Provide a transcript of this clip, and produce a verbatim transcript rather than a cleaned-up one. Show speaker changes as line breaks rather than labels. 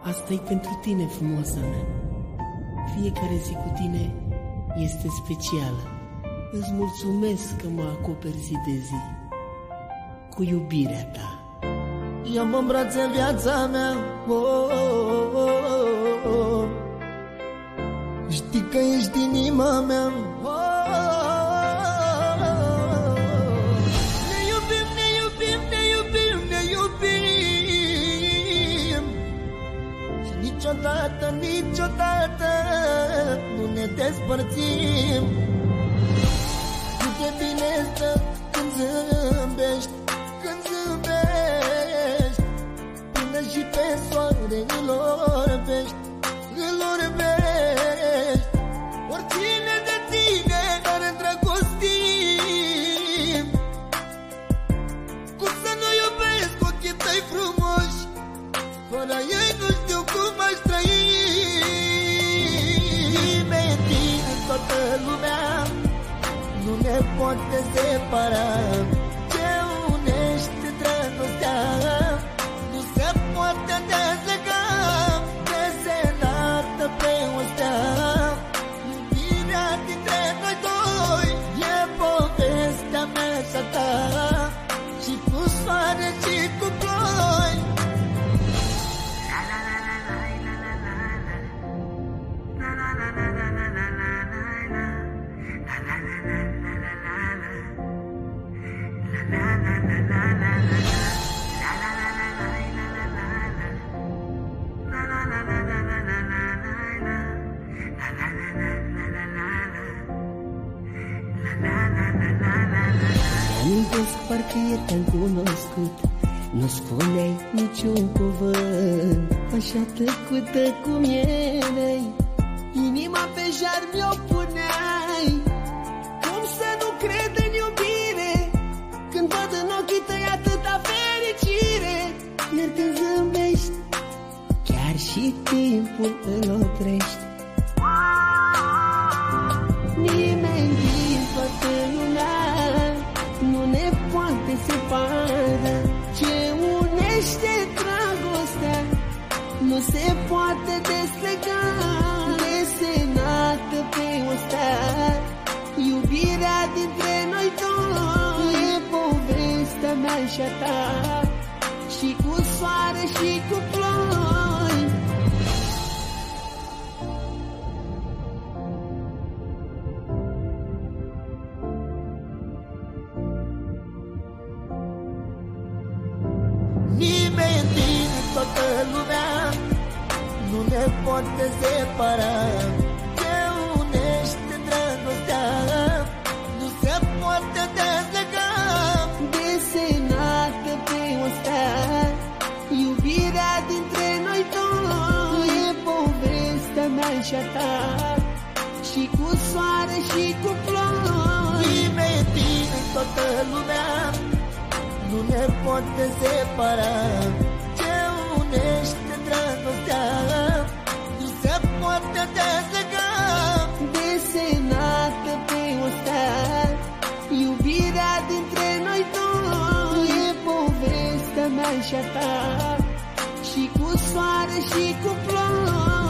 Asta-i pentru tine, frumoasa mea. Fiecare zi cu tine este specială. Îți mulțumesc că mă acoperi zi de zi cu iubirea ta.
Ia-mă în brațe în viața mea, oh, oh, oh, oh. Știi că ești inima mea, oh, oh, oh. Ne iubim, ne iubim, ne iubim, ne iubim. Și niciodată, niciodată nu ne despărțim. Cât de bine stă când zâmbești, când zâmbești. Până și pe soare îl orbești, îl orbești. Oricine de tine n-ar îndrăgostim. Cum să nu iubesc ochii tăi frumoși? Fără ei nu știu cum aș trăi. Nimeni din toată lumea nu ne poate separa. Ce unește dragostea nu se poate dezlega. Desenată pe o stea, iubirea dintre noi doi e povestea mea și a ta, și cu soare și cu ploi.
Mi-amintesc parcă ieri te-am cunoscut, nu spuneai niciun cuvânt. Așa tăcută cum erai, inima pe jar mi-o puneai. Cum să nu cred în iubire când văd în ochii tăi atâta fericire? Iar când zâmbești, chiar și timpul îl oprești. Nimeni din toată lumea nu ne poate separa. Ce unește dragostea nu se poate deslega. Desenată pe o stea, iubirea dintre noi doi e povestea mea și a ta, și cu soare și cu ploi.
Nimeni din toată lumea nu ne poate separa. Ce unește dragostea nu se poate dezlega.
Desenată pe o stea, iubirea dintre noi doi e povestea mea și a ta, și cu soare și cu ploi.
Nimeni din toată lumea nu ne poate separa. Ce unește dragostea nu se poate dezlega.
Desenată pe o stea, iubirea dintre noi doi e povestea mea și a ta, și cu soare și cu ploi.